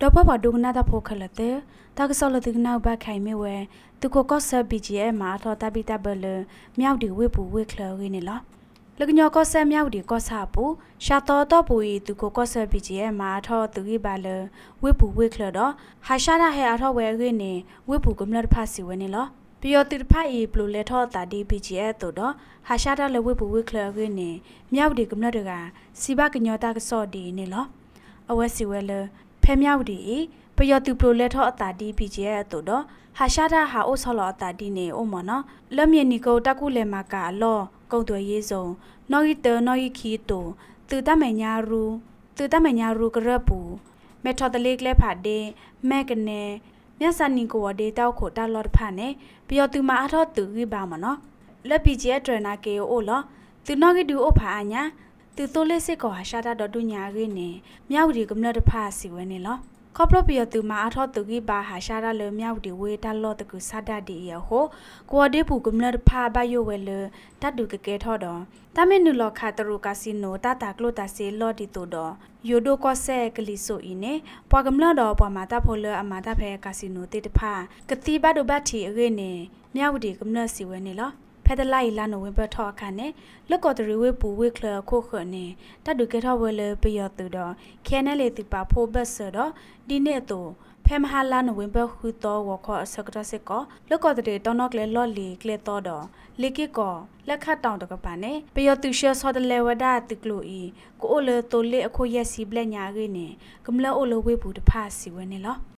ดอกบ่ดูหน้าตาโพคละเตตากซอลตึกนาวบาไข่ไม่เวตุโกก็เซบีจีเอมาทอตาบิตาเบลမြောက်ဒီဝေပူဝေခလရင်းနေလားလကညောကောဆဲမြောက်ဒီကောစာပူရှာတော်တော့ပူဤသူကိုကောဆဲဘီဂျီရဲ့မာထောသူကြီးပါလဝေပူဝေခလတော့ဟာရှာရဟဲအထောဝဲရင်းနေဝေပူကမလဖာစီဝဲနေလားပြီးတော့တိဖာဤပလူလက်ထောတာဒီဘီဂျီရဲ့တို့တော့ဟာရှာရလဝေပူဝေခလရင်းနေမြောက်ဒီကမလတကစီဘကညောတာကစော့ဒီနေလားအဝဲစီဝဲလဖဲမြောက်ဒီပယောတူပလိုလက်ထောအတာဒီဘီဂျီရဲ့တို့တော့ဟာရှာတာဟာအိုဆော်လောအတာဒီနေအိုမနော်လက်မြနီကိုတကုလေမာကာလောကုတ်တွေရေးစုံနော်ရီတနော်ရီခီတိုတူတမညာရူကရပူမက်ထော်တလေးကလေးဖာဒေမဲကနေမြတ်စနီကိုဝဒေတောက်ခိုတာလော်ဖာနေပယောတူမာအထောတူကြီးပါမနော်လက်ပီဂျီရဲ့ဒရနာကေအိုလောတူနော်ရီဒူအိုဖာအညာတူတိုလေးစစ်ကိုဟာရှာတာတော့တူညာရင်းနေမြောက်ဒီကမလတဖာစီဝဲနေလောခေါပလပီယတူမာအထောတူကြီးပါဟာရှာရလမြောက်ဒီဝေတာလော့တကူစာဒဒီရဟိုကိုဒေပူကမလဖာဘယိုဝဲလတတ်ဒူကကဲထောတော့တမင်နူလောခါတရူကာစီနိုတာတာကလိုတာစီလော့ဒီတိုတော့ယိုဒိုကောဆဲကလီဆိုအင်းနေပွာကမလတော့ပွာမာတာဖိုလအမာတာဖဲကာစီနိုတေတဖာကတိဘဒိုဘတ်တီအရေနေမြောက်ဒီကမလစီဝဲနေလောဖဲတလိုက်လာနိုဝင်ဘထောအခါနဲ့လကော်တရီဝေပူဝေခလခိုခနဲ့တတ်ဒူကဲထောဝဲလပီယတူတော့ခဲနဲလေတိပါဖိုဘတ်ဆတော့ဒီနေ့တော့ဖဲမဟာလာနိုဝင်ဘခူတော့ဝခေါ်စကတစကောလကော်တရီတော့နော့ကလေလော့လီကလေတော့တော့လေကီကောလက်ခတ်တောင်တကပါနဲ့ပီယတူရှေဆော်တလေဝဒတိကလိုဤကိုအိုလေတိုလေအခုရက်စီဘလက်ညာရင်းနဲ့ကမလအိုလဝေပူတဖာစီဝဲနေလော